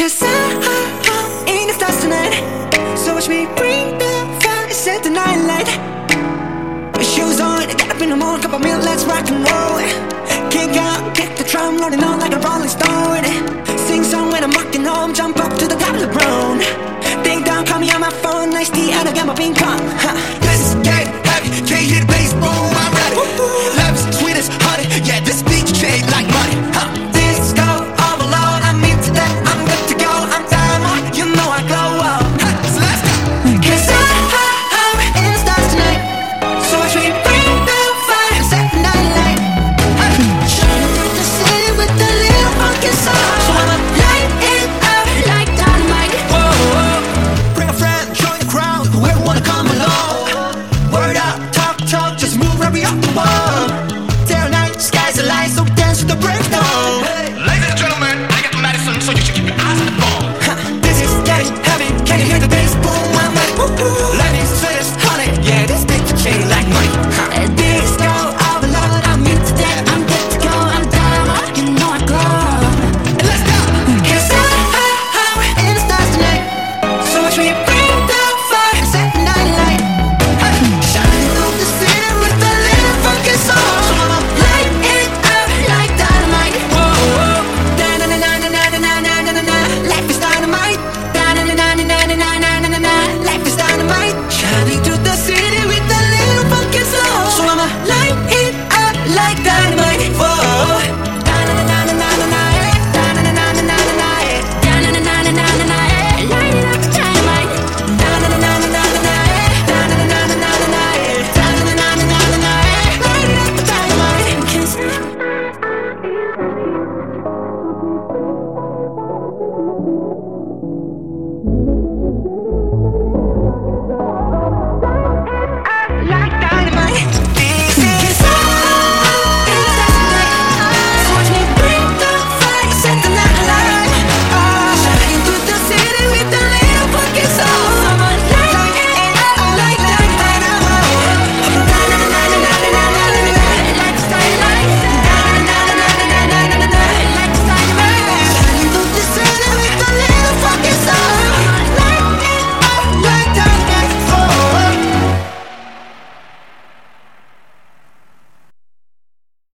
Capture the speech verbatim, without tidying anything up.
Cause I, I, I in the stars tonight. So watch me bring the fire, set the night light. Shoes on, get up in the morning, cup of milk, let's rock and roll. Kick out, kick the drum, rolling on like a rolling stone. Sing song when I'm walking home, jump up to the top of the brown. Ding dong, call me on my phone, nice tea, and I got my ping pong. Huh.